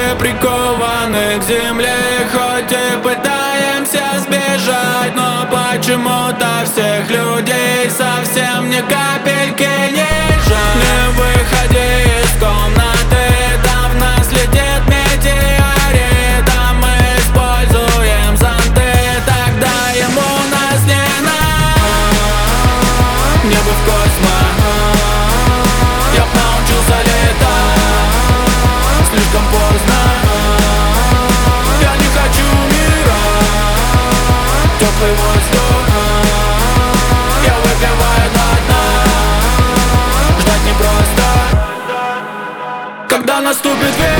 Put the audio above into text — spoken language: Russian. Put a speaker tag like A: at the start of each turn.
A: уже прикованы к земле. Хоть и пытаемся сбежать, но почему-то всех людей совсем ни капельки не жаль. Не выходи из комнаты, там в нас летит метеорит, а мы используем зонты, тогда ему нас не надо. Небо в космос, я б научился летать, слишком поздно. Я не хочу умирать, теплый воздух я выпиваю до дна. Ждать непросто, когда наступит вечер.